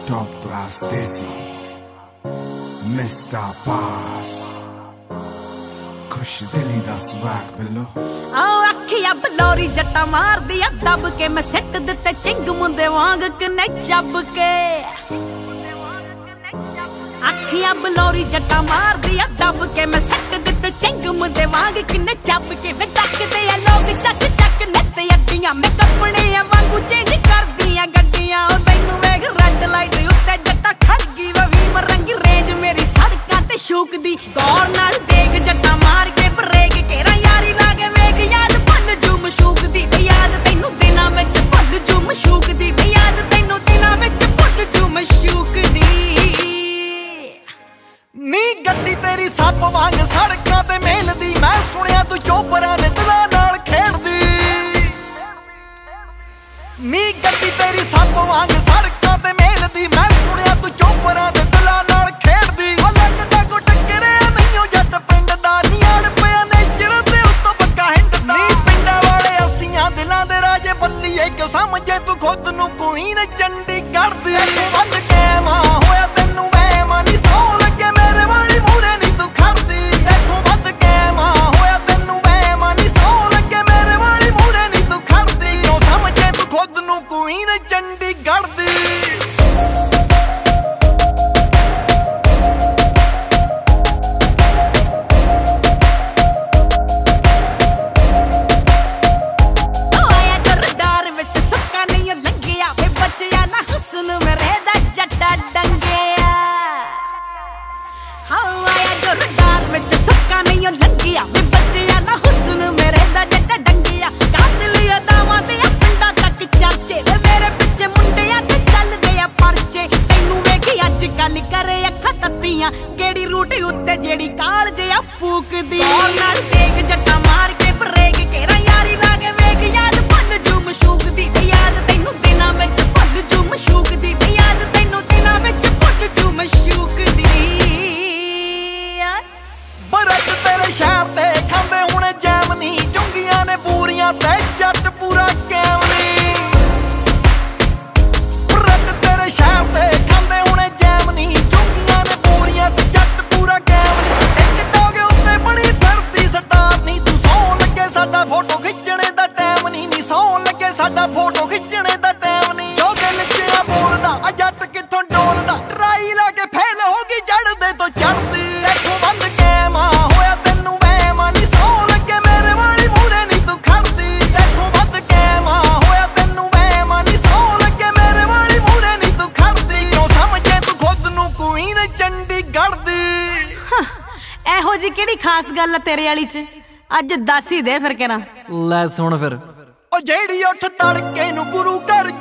Top class desi Mr. Pass खुश दिली दा स्वैग बिलो आखिया बलौरी जट्टा मार दिया दब के मैं सिट दिते चिंग मुंदे वांग कने चब के आखिया बलौरी जट्टा मार दिया दब के मैं सिट दिते चिंग मुंदे वांग कने चब के वे तकदे आ लोग चक चक नते अड्डियां मैं कपड़े वांगू चेंज कर दिया गड्डियां ओ तैनू वेख रेड लाइट उत्ते जट्टा खड़ गई वे रंगी रेंज मेरी सड़कां ते शूक दी गौर नाल देख जट्टा मार के ब्रेक केरा यारी लागे वेख याद भुल जू मशूक दी याद तैनू दिनां विच भुल जू मशूक दी याद तैनू दिनां विच भुल जू मशूक दी नी गड्डी तेरी सप वांग सड़कां ते मेलदी मैं सुनिया तू चोपरां दे दिलां नाल खेडदी नी गड्डी तेरी सप वांग सड़कां ते मेलदी मैं सुनिया तू चोपरां दे दिलां नाल खेडदी ओ लगदा को टक्करिया नहीं ओ जट पिंड दा नी अड़ पिया नेचर ते उत्तों पक्का हिंडदा नी पिंडां वाले असीआं दिलां दे राजे बल्लीए कि समझे तू खुद नू क्वीन चंडीगढ़ दी वंद कैमा होया तैनू वैमा नी सौ लगे मेरे वाली मूरे नी तू खड़दी देखो वंद कैमा होया तैनू वैमा नी सौ लगे मेरे वाली मूरे नी तू खड़दी क्यों समझे तू खुद नू क्वीन चंडीगढ़ दी केड़ी रूटी उत्ते जेड़ी काल जिया फूक दी नाल देख जट्टा मार के ब्रेक केरा यारी लागे वेख याद भुल जू मशूक दी याद तैनू दिनां विच भुल जू मशूक दी याद तैनू दिनां विच भुल जू मशूक दी बरत तेरे शहर ते खांदे हुणे जैमनी चुंगियां ने पूरियां ते जट पूरा कैमनी बरत तेरे शहर ते खांदे हुणे जैमनी चुंगियां ने पूरियां ते जट पूरा कैमनी एक टोगे उत्ते बड़ी फिरदी स्टार नी तू सौ लगे साडा फोटो खिच्चणे दा टाइम नी सौ लगे साडा फोटो खिच्चणे दा टाइम नी जो दिल च बोलदा आ जट किथों डोलदा ट्राई ला के फेल हो गई जड़दे तो चढ़दी देखो बंद कैमा होया तैनू वैमा नी सौ लगे मेरे वाली मूरे नी तू खड़दी देखो बंद कैमा होया तैनू वैमा नी सौ लगे मेरे वाली मूरे नी तू खड़दी क्यों समझे तू खुद नू क्वीन चंडीगढ़ दी एहो जी केड़ी खास गल तेरे वाली च अज दस ही दे फिर केना ले सुन फिर ओ जेड़ी उठ तड़के नू गुरु घर